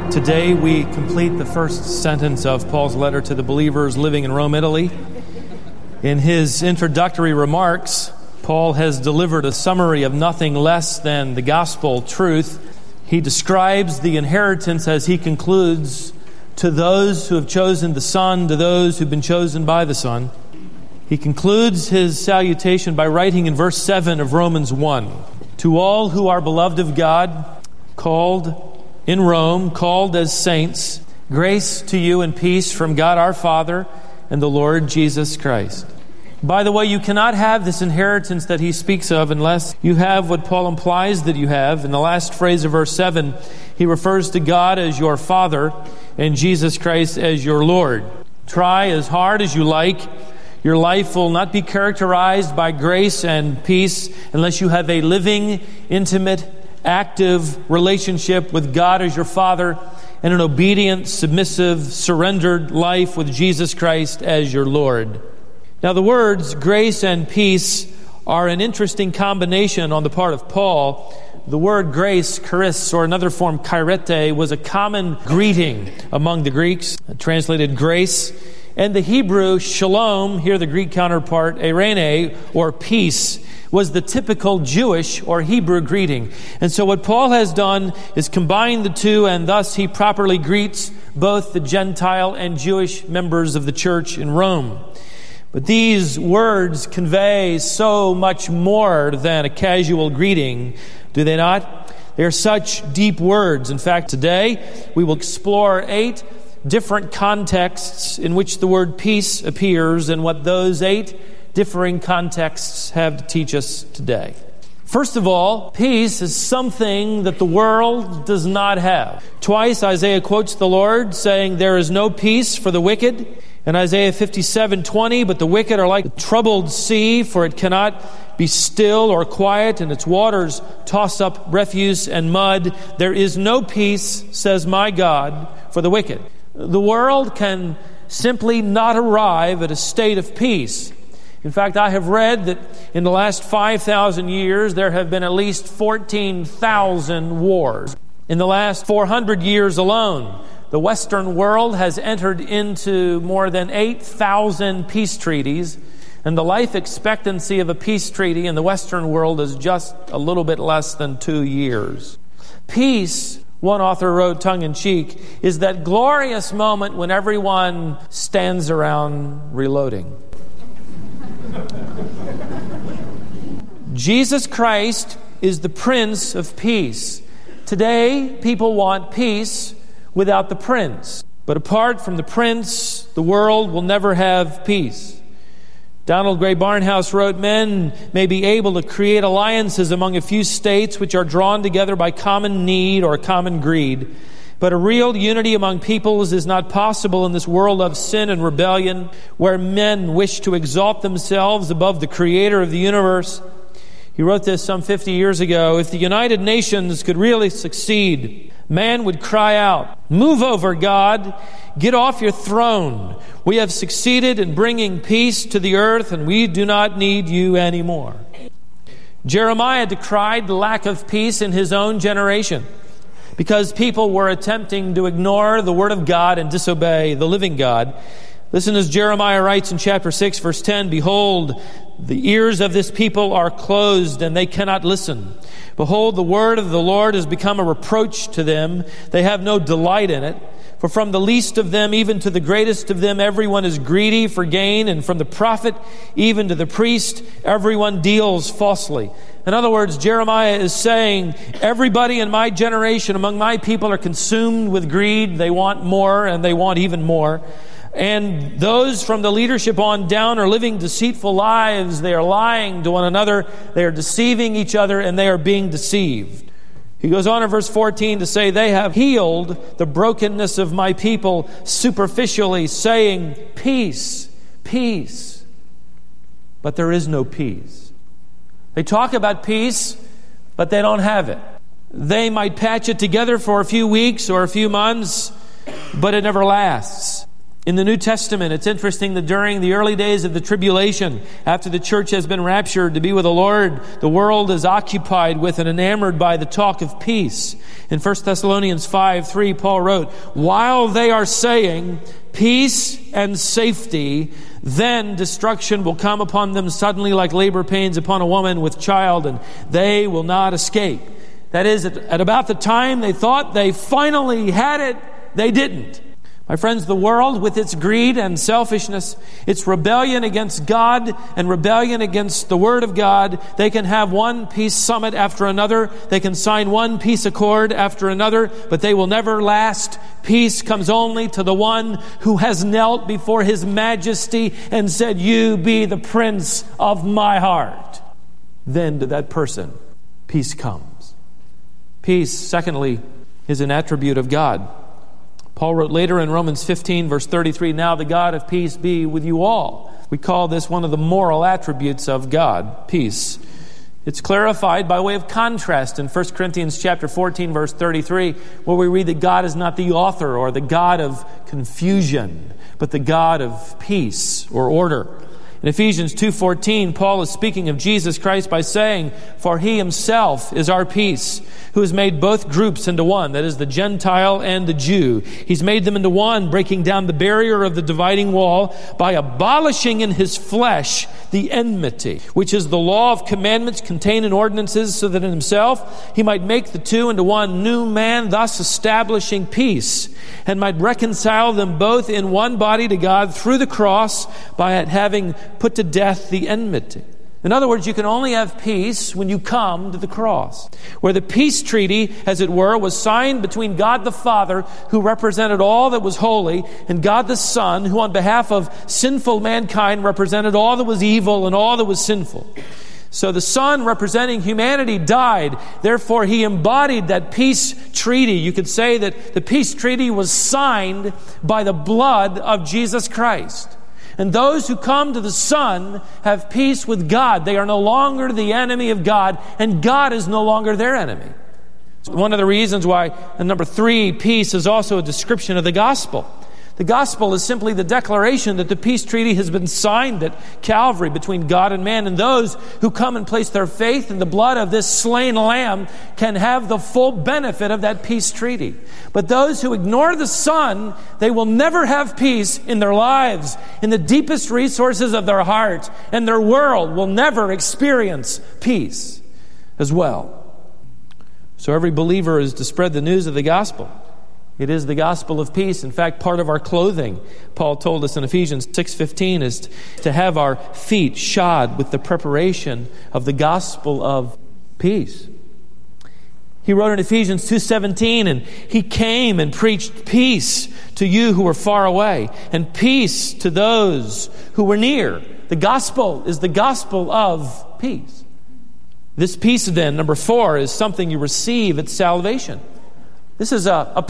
Today we complete the first sentence of Paul's letter to the believers living in Rome, Italy. In his introductory remarks, Paul has delivered a summary of nothing less than the gospel truth. He describes the inheritance as he concludes, to those who have chosen the Son, to those who've been chosen by the Son. He concludes his salutation by writing in verse 7 of Romans 1, "To all who are beloved of God, called in Rome, called as saints, grace to you and peace from God our Father and the Lord Jesus Christ." By the way, you cannot have this inheritance that he speaks of unless you have what Paul implies that you have. In the last phrase of verse 7, he refers to God as your Father and Jesus Christ as your Lord. Try as hard as you like, your life will not be characterized by grace and peace unless you have a living, intimate, active relationship with God as your Father and an obedient, submissive, surrendered life with Jesus Christ as your Lord. Now, the words grace and peace are an interesting combination on the part of Paul. The word grace, charis, or another form, chairete, was a common greeting among the Greeks, translated grace. And the Hebrew shalom, here the Greek counterpart, eirene, or peace, was the typical Jewish or Hebrew greeting. And so what Paul has done is combine the two, and thus he properly greets both the Gentile and Jewish members of the church in Rome. But these words convey so much more than a casual greeting, do they not? They are such deep words. In fact, today we will explore 8 different contexts in which the word peace appears and what those 8 differing contexts have to teach us today. First of all, peace is something that the world does not have. Twice Isaiah quotes the Lord saying, "There is no peace for the wicked." In Isaiah 57:20, "But the wicked are like a troubled sea, for it cannot be still or quiet, and its waters toss up refuse and mud. There is no peace, says my God, for the wicked." The world can simply not arrive at a state of peace. In fact, I have read that in the last 5,000 years, there have been at least 14,000 wars. In the last 400 years alone, the Western world has entered into more than 8,000 peace treaties, and the life expectancy of a peace treaty in the Western world is just a little bit less than 2 years. Peace, one author wrote tongue-in-cheek, is that glorious moment when everyone stands around reloading. Jesus Christ is the Prince of Peace. Today, people want peace without the Prince. But apart from the Prince, the world will never have peace. Donald Gray Barnhouse wrote, "Men may be able to create alliances among a few states which are drawn together by common need or common greed. But a real unity among peoples is not possible in this world of sin and rebellion, where men wish to exalt themselves above the Creator of the universe." He wrote this some 50 years ago. "If the United Nations could really succeed, man would cry out, 'Move over, God! Get off your throne! We have succeeded in bringing peace to the earth, and we do not need you anymore.'" Jeremiah decried the lack of peace in his own generation because people were attempting to ignore the Word of God and disobey the living God. Listen as Jeremiah writes in chapter 6, verse 10, "Behold, the ears of this people are closed, and they cannot listen. Behold, the word of the Lord has become a reproach to them. They have no delight in it. For from the least of them, even to the greatest of them, everyone is greedy for gain, and from the prophet even to the priest, everyone deals falsely." In other words, Jeremiah is saying, everybody in my generation, among my people, are consumed with greed. They want more, and they want even more. And those from the leadership on down are living deceitful lives. They are lying to one another. They are deceiving each other, and they are being deceived. He goes on in verse 14 to say, "They have healed the brokenness of my people superficially, saying, 'Peace, peace.' But there is no peace." They talk about peace, but they don't have it. They might patch it together for a few weeks or a few months, but it never lasts. In the New Testament, it's interesting that during the early days of the tribulation, after the church has been raptured to be with the Lord, the world is occupied with and enamored by the talk of peace. In 1 Thessalonians 5:3, Paul wrote, "While they are saying peace and safety, then destruction will come upon them suddenly like labor pains upon a woman with child, and they will not escape." That is, at about the time they thought they finally had it, they didn't. My friends, the world, with its greed and selfishness, its rebellion against God and rebellion against the Word of God, they can have one peace summit after another. They can sign one peace accord after another, but they will never last. Peace comes only to the one who has knelt before His majesty and said, "You be the prince of my heart." Then to that person, peace comes. Peace, secondly, is an attribute of God. Paul wrote later in Romans 15, verse 33, "Now the God of peace be with you all." We call this one of the moral attributes of God, peace. It's clarified by way of contrast in 1 Corinthians chapter 14, verse 33, where we read that God is not the author or the God of confusion, but the God of peace or order. In Ephesians 2:14, Paul is speaking of Jesus Christ by saying, "For He Himself is our peace, who has made both groups into one," that is, the Gentile and the Jew. He's made them into one, breaking down the barrier of the dividing wall by abolishing in His flesh the enmity, which is the law of commandments contained in ordinances, so that in Himself He might make the two into one new man, thus establishing peace, and might reconcile them both in one body to God through the cross, by it having put to death the enmity. In other words, you can only have peace when you come to the cross, where the peace treaty, as it were, was signed between God the Father, who represented all that was holy, and God the Son, who on behalf of sinful mankind represented all that was evil and all that was sinful. So the Son, representing humanity, died. Therefore, He embodied that peace treaty. You could say that the peace treaty was signed by the blood of Jesus Christ. And those who come to the Son have peace with God. They are no longer the enemy of God, and God is no longer their enemy. It's one of the reasons why, number 3, peace is also a description of the gospel. The gospel is simply the declaration that the peace treaty has been signed at Calvary between God and man, and those who come and place their faith in the blood of this slain lamb can have the full benefit of that peace treaty. But those who ignore the Son, they will never have peace in their lives, in the deepest resources of their heart, and their world will never experience peace as well. So every believer is to spread the news of the gospel. It is the gospel of peace. In fact, part of our clothing, Paul told us in Ephesians 6:15, is to have our feet shod with the preparation of the gospel of peace. He wrote in Ephesians 2:17, "And He came and preached peace to you who were far away, and peace to those who were near." The gospel is the gospel of peace. This peace then, number 4, is something you receive at salvation. This is a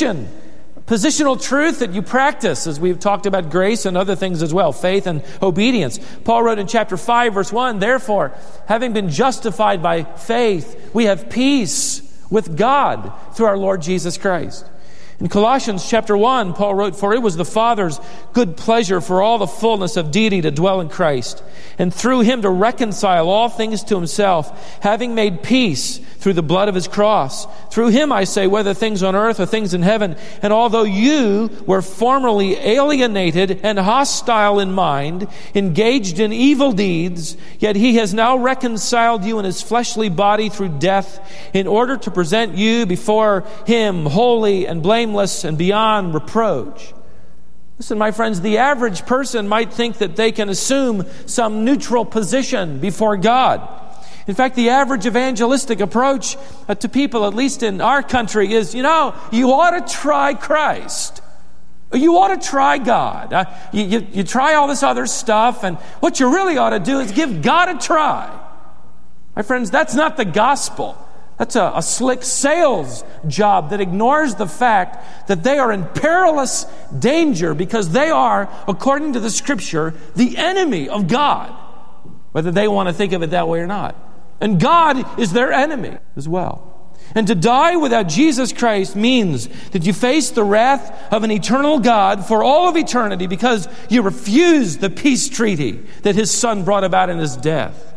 positional truth that you practice, as we've talked about grace and other things as well, faith and obedience. Paul wrote in chapter 5, verse 1, "Therefore, having been justified by faith, we have peace with God through our Lord Jesus Christ." In Colossians chapter 1, Paul wrote, "For it was the Father's good pleasure for all the fullness of deity to dwell in Christ, and through Him to reconcile all things to Himself, having made peace through the blood of His cross. Through Him, I say, whether things on earth or things in heaven. And although you were formerly alienated and hostile in mind, engaged in evil deeds, yet He has now reconciled you in His fleshly body through death, in order to present you before Him holy and blameless and beyond reproach." Listen, my friends, the average person might think that they can assume some neutral position before God. In fact, the average evangelistic approach to people, at least in our country, is, you ought to try Christ. You ought to try God. You try all this other stuff, and what you really ought to do is give God a try. My friends, that's not the gospel. That's a slick sales job that ignores the fact that they are in perilous danger because they are, according to the Scripture, the enemy of God, whether they want to think of it that way or not. And God is their enemy as well. And to die without Jesus Christ means that you face the wrath of an eternal God for all of eternity because you refused the peace treaty that His Son brought about in His death.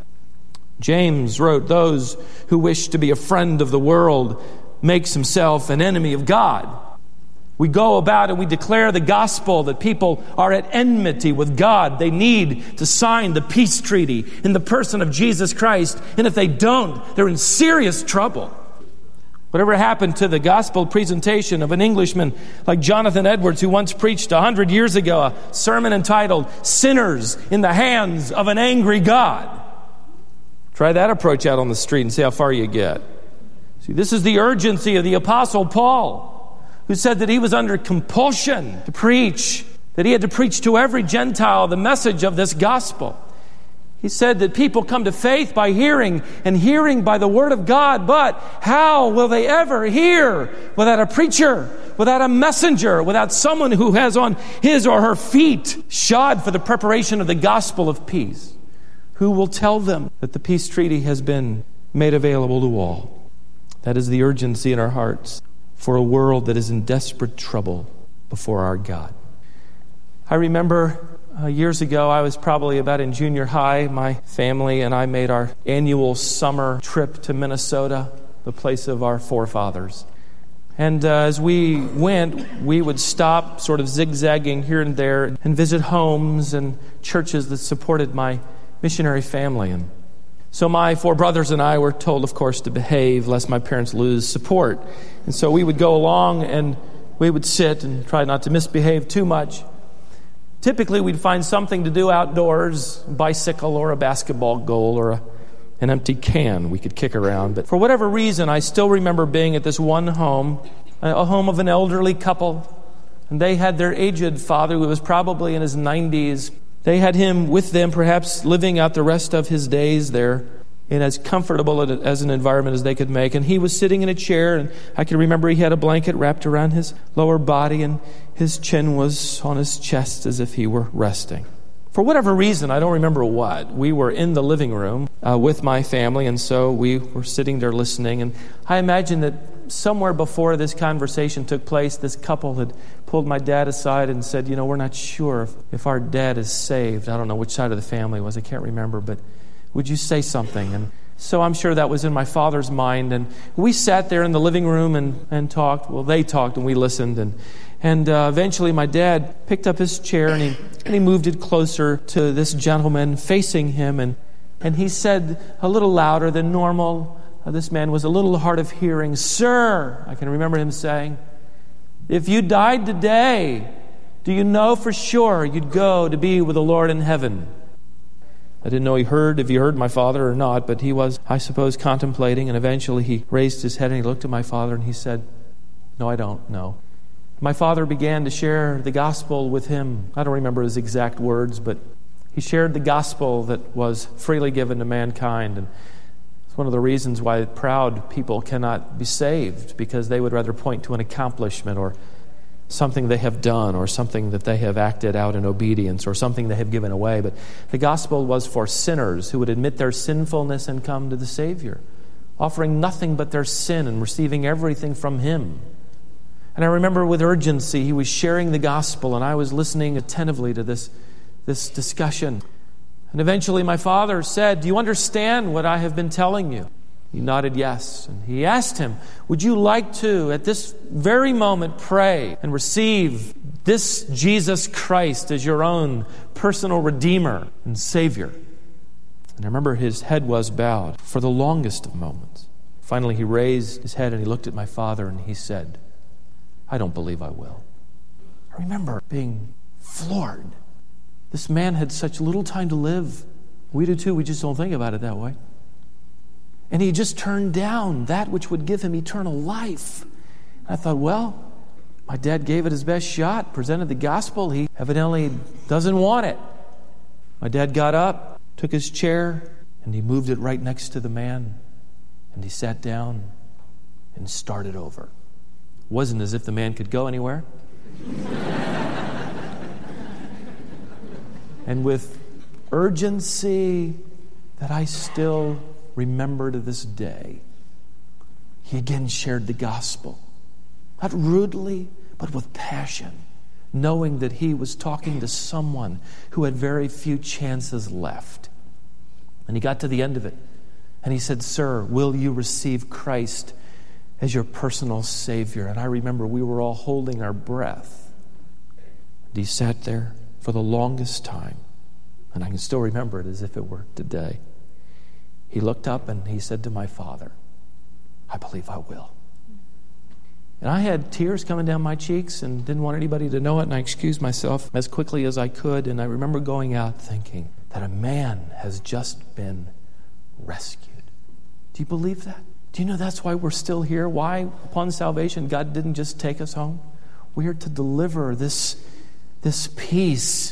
James wrote, "Those who wish to be a friend of the world makes himself an enemy of God." We go about and we declare the gospel that people are at enmity with God. They need to sign the peace treaty in the person of Jesus Christ. And if they don't, they're in serious trouble. Whatever happened to the gospel presentation of an Englishman like Jonathan Edwards, who once preached 100 years ago a sermon entitled, "Sinners in the Hands of an Angry God"? Try that approach out on the street and see how far you get. See, this is the urgency of the Apostle Paul, who said that he was under compulsion to preach, that he had to preach to every Gentile the message of this gospel. He said that people come to faith by hearing, and hearing by the word of God, but how will they ever hear without a preacher, without a messenger, without someone who has on his or her feet shod for the preparation of the gospel of peace? Who will tell them that the peace treaty has been made available to all? That is the urgency in our hearts for a world that is in desperate trouble before our God. I remember years ago, I was probably about in junior high, my family and I made our annual summer trip to Minnesota, the place of our forefathers. And as we went, we would stop sort of zigzagging here and there and visit homes and churches that supported my missionary family. And so my four brothers and I were told, of course, to behave lest my parents lose support. And so we would go along and we would sit and try not to misbehave too much. Typically, we'd find something to do outdoors, a bicycle or a basketball goal or an empty can we could kick around. But for whatever reason, I still remember being at this one home, a home of an elderly couple. And they had their aged father, who was probably in his 90s. They had him with them, perhaps living out the rest of his days there in as comfortable as an environment as they could make. And he was sitting in a chair, and I can remember he had a blanket wrapped around his lower body, and his chin was on his chest as if he were resting. For whatever reason, I don't remember what, we were in the living room with my family, and so we were sitting there listening. And I imagine that somewhere before this conversation took place, this couple had pulled my dad aside and said, we're not sure if our dad is saved. I don't know which side of the family it was. I can't remember, but would you say something? And so I'm sure that was in my father's mind. And we sat there in the living room and talked. Well, they talked and we listened. And eventually my dad picked up his chair and he moved it closer to this gentleman facing him. And he said a little louder than normal. This man was a little hard of hearing. "Sir," I can remember him saying, "if you died today, do you know for sure you'd go to be with the Lord in heaven?" I didn't know if he heard my father or not, but he was, I suppose, contemplating. And eventually he raised his head and he looked at my father and he said, "No, I don't know." My father began to share the gospel with him. I don't remember his exact words, but he shared the gospel that was freely given to mankind. And it's one of the reasons why proud people cannot be saved, because they would rather point to an accomplishment or something they have done or something that they have acted out in obedience or something they have given away. But the gospel was for sinners who would admit their sinfulness and come to the Savior, offering nothing but their sin and receiving everything from Him. And I remember with urgency, he was sharing the gospel, and I was listening attentively to this discussion. And eventually my father said, "Do you understand what I have been telling you?" He nodded yes. And he asked him, "Would you like to, at this very moment, pray and receive this Jesus Christ as your own personal Redeemer and Savior?" And I remember his head was bowed for the longest of moments. Finally, he raised his head and he looked at my father and he said, "I don't believe I will." I remember being floored. This man had such little time to live. We do too, we just don't think about it that way. And he just turned down that which would give him eternal life. And I thought, well, my dad gave it his best shot, presented the gospel. He evidently doesn't want it. My dad got up, took his chair, and he moved it right next to the man. And he sat down and started over. It wasn't as if the man could go anywhere. And with urgency that I still remember to this day, he again shared the gospel. Not rudely, but with passion, knowing that he was talking to someone who had very few chances left. And he got to the end of it, and he said, "Sir, will you receive Christ as your personal Savior?" And I remember we were all holding our breath. And he sat there for the longest time, and I can still remember it as if it were today. He looked up and he said to my father, "I believe I will." And I had tears coming down my cheeks and didn't want anybody to know it, and I excused myself as quickly as I could. And I remember going out thinking that a man has just been rescued. Do you believe that? Do you know that's why we're still here? Why, upon salvation, God didn't just take us home? We are to deliver this peace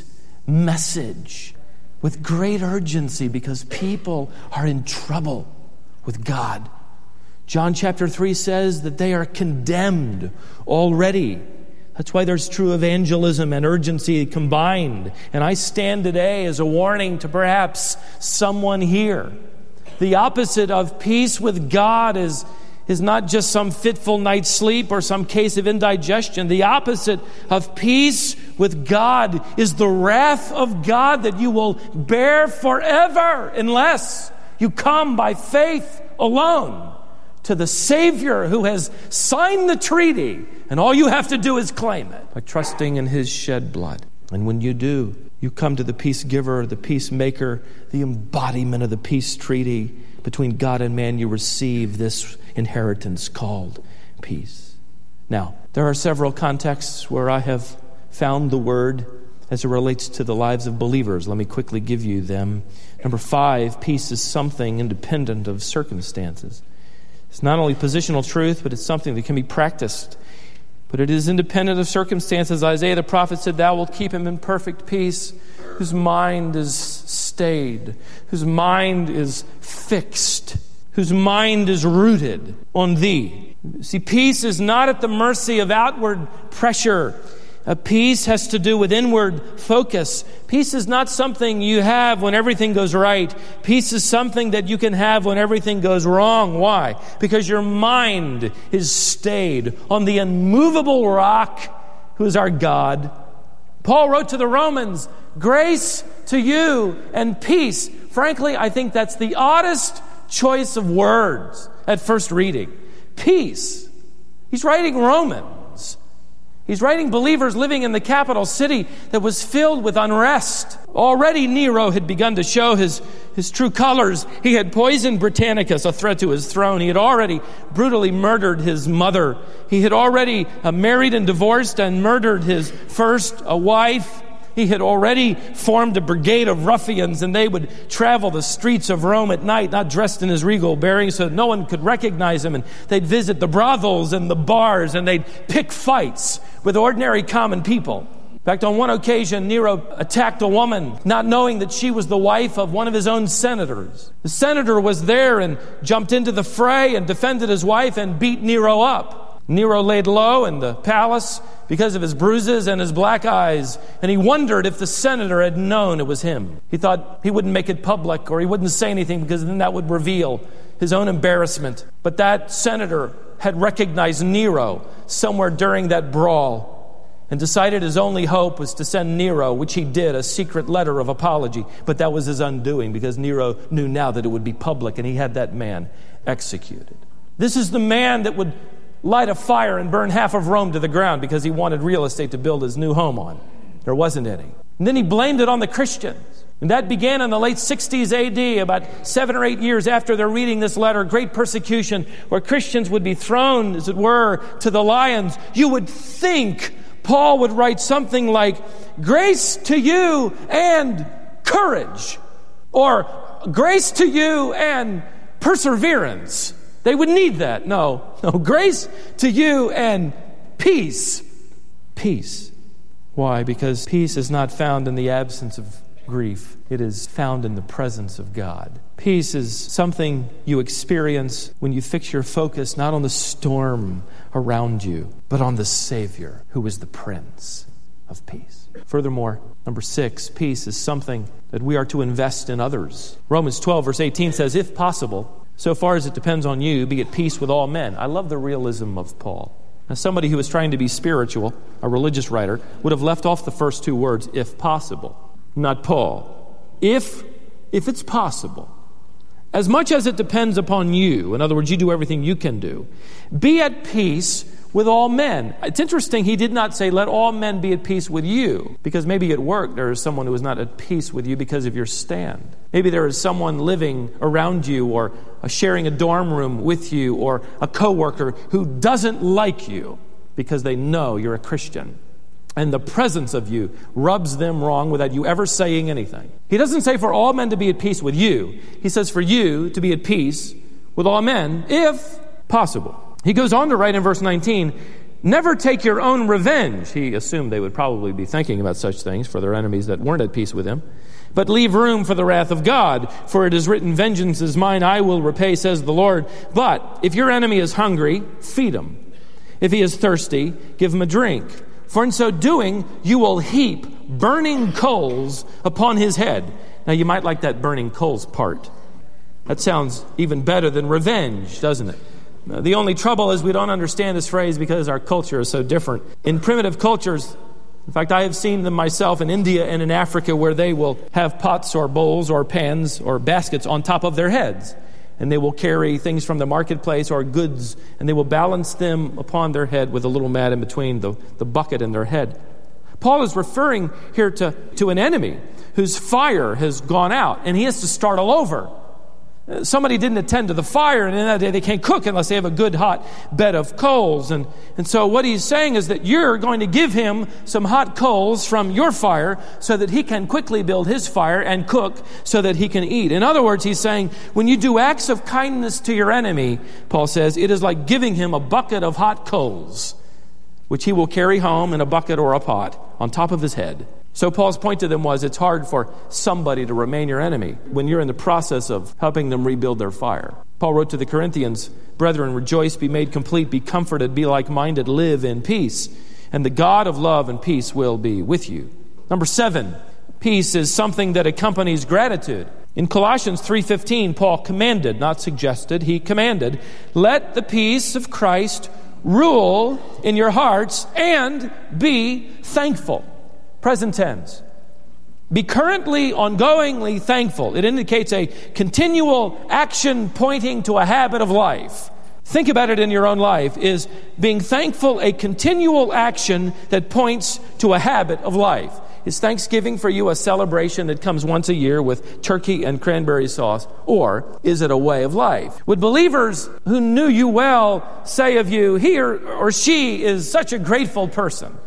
message with great urgency because people are in trouble with God. John chapter 3 says that they are condemned already. That's why there's true evangelism and urgency combined. And I stand today as a warning to perhaps someone here. The opposite of peace with God is not just some fitful night's sleep or some case of indigestion. The opposite of peace with God is the wrath of God that you will bear forever unless you come by faith alone to the Savior who has signed the treaty, and all you have to do is claim it by trusting in His shed blood. And when you do, you come to the peace giver, the peacemaker, the embodiment of the peace treaty between God and man. You receive this inheritance called peace. Now, there are several contexts where I have found the word as it relates to the lives of believers. Let me quickly give you them. Number 5, peace is something independent of circumstances. It's not only positional truth, but it's something that can be practiced. But it is independent of circumstances. Isaiah the prophet said, "Thou wilt keep him in perfect peace, whose mind is stayed, whose mind is fixed, whose mind is rooted on Thee." See, peace is not at the mercy of outward pressure. Peace has to do with inward focus. Peace is not something you have when everything goes right. Peace is something that you can have when everything goes wrong. Why? Because your mind is stayed on the unmovable rock who is our God. Paul wrote to the Romans, "Grace to you and peace." Frankly, I think that's the oddest choice of words at first reading. Peace. He's writing Romans. He's writing believers living in the capital city that was filled with unrest. Already Nero had begun to show his true colors. He had poisoned Britannicus, a threat to his throne. He had already brutally murdered his mother. He had already married and divorced and murdered his first wife. He had already formed a brigade of ruffians, and they would travel the streets of Rome at night, not dressed in his regal bearing, so that no one could recognize him. And they'd visit the brothels and the bars, and they'd pick fights with ordinary common people. In fact, on one occasion, Nero attacked a woman, not knowing that she was the wife of one of his own senators. The senator was there and jumped into the fray and defended his wife and beat Nero up. Nero laid low in the palace because of his bruises and his black eyes, and he wondered if the senator had known it was him. He thought he wouldn't make it public, or he wouldn't say anything because then that would reveal his own embarrassment. But that senator had recognized Nero somewhere during that brawl and decided his only hope was to send Nero, which he did, a secret letter of apology. But that was his undoing because Nero knew now that it would be public, and he had that man executed. This is the man that would light a fire and burn half of Rome to the ground because he wanted real estate to build his new home on. There wasn't any. And then he blamed it on the Christians. And that began in the late 60s AD, about 7 or 8 years after they're reading this letter, great persecution where Christians would be thrown, as it were, to the lions. You would think Paul would write something like, "Grace to you and courage," or "Grace to you and perseverance." They would need that. No. Grace to you and peace. Peace. Why? Because peace is not found in the absence of grief. It is found in the presence of God. Peace is something you experience when you fix your focus not on the storm around you, but on the Savior, who is the Prince of Peace. Furthermore, number 6, peace is something that we are to invest in others. Romans 12, verse 18 says, "If possible, So far as it depends on you, be at peace with all men. I love the realism of Paul. Now, somebody who was trying to be spiritual, a religious writer, would have left off the first two words, if possible. Not Paul. If it's possible, as much as it depends upon you, in other words, you do everything you can do, be at peace with all men. It's interesting, he did not say, let all men be at peace with you, because maybe at work there is someone who is not at peace with you because of your stand. Maybe there is someone living around you or sharing a dorm room with you or a coworker who doesn't like you because they know you're a Christian. And the presence of you rubs them wrong without you ever saying anything. He doesn't say for all men to be at peace with you. He says for you to be at peace with all men, if possible. He goes on to write in verse 19, never take your own revenge. He assumed they would probably be thinking about such things for their enemies that weren't at peace with him. But leave room for the wrath of God, for it is written, vengeance is mine, I will repay, says the Lord. But if your enemy is hungry, feed him. If he is thirsty, give him a drink. For in so doing, you will heap burning coals upon his head. Now, you might like that burning coals part. That sounds even better than revenge, doesn't it? The only trouble is we don't understand this phrase because our culture is so different. In primitive cultures, in fact, I have seen them myself in India and in Africa where they will have pots or bowls or pans or baskets on top of their heads. And they will carry things from the marketplace or goods, and they will balance them upon their head with a little mat in between the bucket and their head. Paul is referring here to an enemy whose fire has gone out, and he has to start all over. Somebody didn't attend to the fire, and in that day they can't cook unless they have a good hot bed of coals. And so what he's saying is that you're going to give him some hot coals from your fire so that he can quickly build his fire and cook so that he can eat. In other words, he's saying when you do acts of kindness to your enemy, Paul says, it is like giving him a bucket of hot coals, which he will carry home in a bucket or a pot on top of his head. So Paul's point to them was, it's hard for somebody to remain your enemy when you're in the process of helping them rebuild their fire. Paul wrote to the Corinthians, brethren, rejoice, be made complete, be comforted, be like-minded, live in peace, and the God of love and peace will be with you. Number 7, peace is something that accompanies gratitude. In Colossians 3:15, Paul commanded, not suggested, he commanded, let the peace of Christ rule in your hearts and be thankful. Present tense. Be currently, ongoingly thankful. It indicates a continual action pointing to a habit of life. Think about it in your own life. Is being thankful a continual action that points to a habit of life? Is Thanksgiving for you a celebration that comes once a year with turkey and cranberry sauce? Or is it a way of life? Would believers who knew you well say of you, he or she is such a grateful person?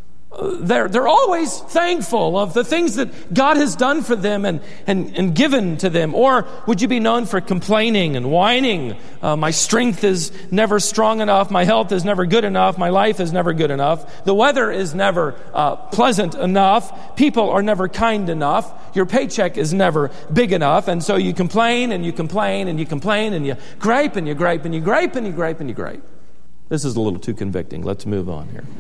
They're always thankful of the things that God has done for them and given to them. Or would you be known for complaining and whining? My strength is never strong enough. My health is never good enough. My life is never good enough. The weather is never pleasant enough. People are never kind enough. Your paycheck is never big enough. And so you complain and you complain and you complain and you gripe and you gripe and you gripe and you gripe and you gripe. This is a little too convicting. Let's move on here.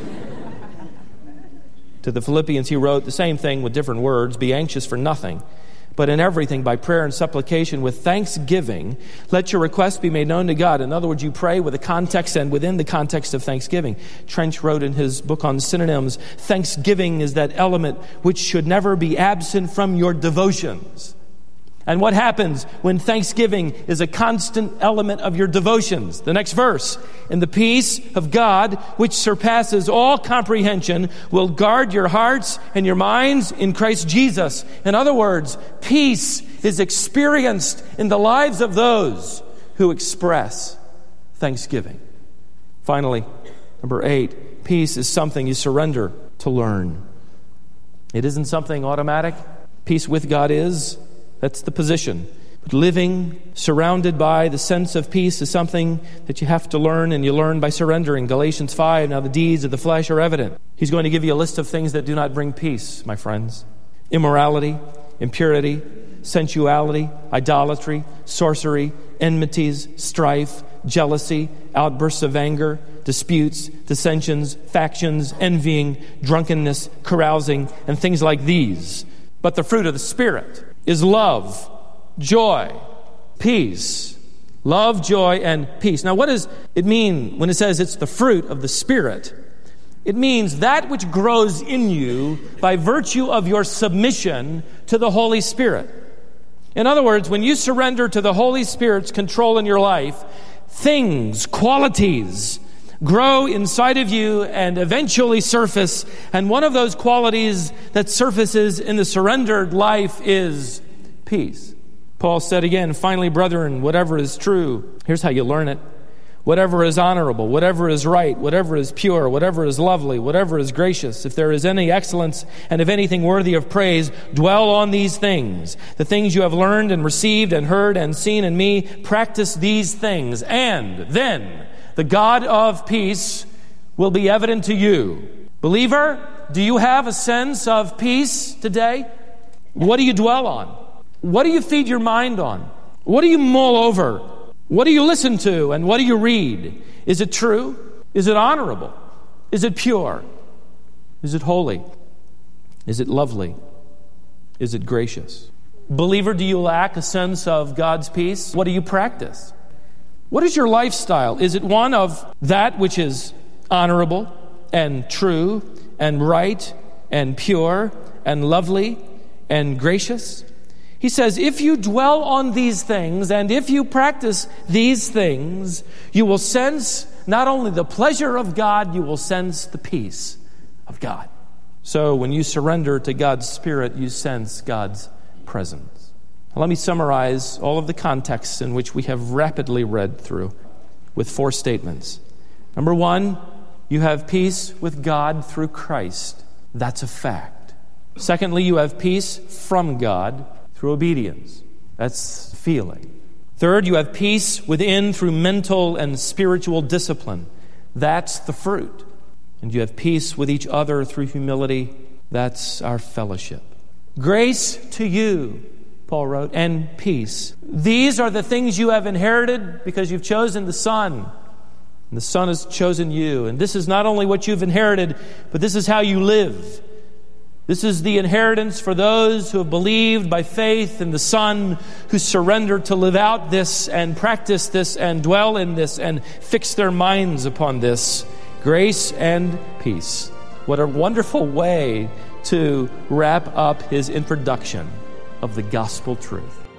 To the Philippians, he wrote the same thing with different words. Be anxious for nothing, but in everything by prayer and supplication with thanksgiving, let your requests be made known to God. In other words, you pray with a context and within the context of thanksgiving. Trench wrote in his book on synonyms, thanksgiving is that element which should never be absent from your devotions. And what happens when thanksgiving is a constant element of your devotions? The next verse, and the peace of God, which surpasses all comprehension, will guard your hearts and your minds in Christ Jesus. In other words, peace is experienced in the lives of those who express thanksgiving. Finally, number 8, peace is something you surrender to learn. It isn't something automatic. Peace with God is. That's the position. But living surrounded by the sense of peace is something that you have to learn, and you learn by surrendering. Galatians 5, now the deeds of the flesh are evident. He's going to give you a list of things that do not bring peace, my friends. Immorality, impurity, sensuality, idolatry, sorcery, enmities, strife, jealousy, outbursts of anger, disputes, dissensions, factions, envying, drunkenness, carousing, and things like these. But the fruit of the Spirit is love, joy, peace, Love, joy, and peace. Now, what does it mean when it says it's the fruit of the Spirit? It means that which grows in you by virtue of your submission to the Holy Spirit. In other words, when you surrender to the Holy Spirit's control in your life, things, qualities, grow inside of you and eventually surface. And one of those qualities that surfaces in the surrendered life is peace. Paul said again, finally, brethren, whatever is true, here's how you learn it. Whatever is honorable, whatever is right, whatever is pure, whatever is lovely, whatever is gracious, if there is any excellence and if anything worthy of praise, dwell on these things. The things you have learned and received and heard and seen in me, practice these things. And then the God of peace will be evident to you. Believer, do you have a sense of peace today? What do you dwell on? What do you feed your mind on? What do you mull over? What do you listen to and what do you read? Is it true? Is it honorable? Is it pure? Is it holy? Is it lovely? Is it gracious? Believer, do you lack a sense of God's peace? What do you practice? What is your lifestyle? Is it one of that which is honorable and true and right and pure and lovely and gracious? He says, if you dwell on these things and if you practice these things, you will sense not only the pleasure of God, you will sense the peace of God. So when you surrender to God's Spirit, you sense God's presence. Now, let me summarize all of the contexts in which we have rapidly read through with 4 statements. Number 1, you have peace with God through Christ. That's a fact. Secondly, you have peace from God through obedience. That's feeling. Third, you have peace within through mental and spiritual discipline. That's the fruit. And you have peace with each other through humility. That's our fellowship. Grace to you, Paul wrote, and peace. These are the things you have inherited because you've chosen the Son. And the Son has chosen you. And this is not only what you've inherited, but this is how you live. This is the inheritance for those who have believed by faith in the Son, who surrender to live out this and practice this and dwell in this and fix their minds upon this. Grace and peace. What a wonderful way to wrap up his introduction of the gospel truth.